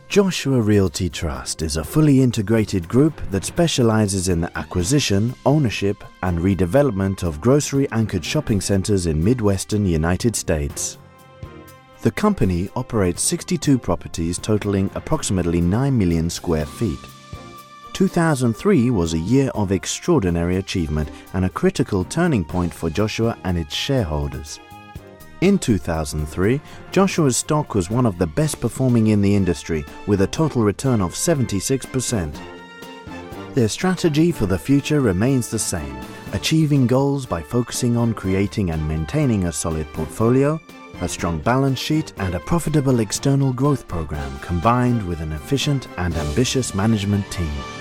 Joshua Realty Trust is a fully integrated group that specializes in the acquisition, ownership, and redevelopment of grocery-anchored shopping centers in Midwestern United States. The company operates 62 properties totaling approximately 9 million square feet. 2003 was a year of extraordinary achievement and a critical turning point for Joshua and its shareholders. In 2003, Joshua's stock was one of the best performing in the industry with a total return of 76%. Their strategy for the future remains the same, achieving goals by focusing on creating and maintaining a solid portfolio, a strong balance sheet, and a profitable external growth program combined with an efficient and ambitious management team.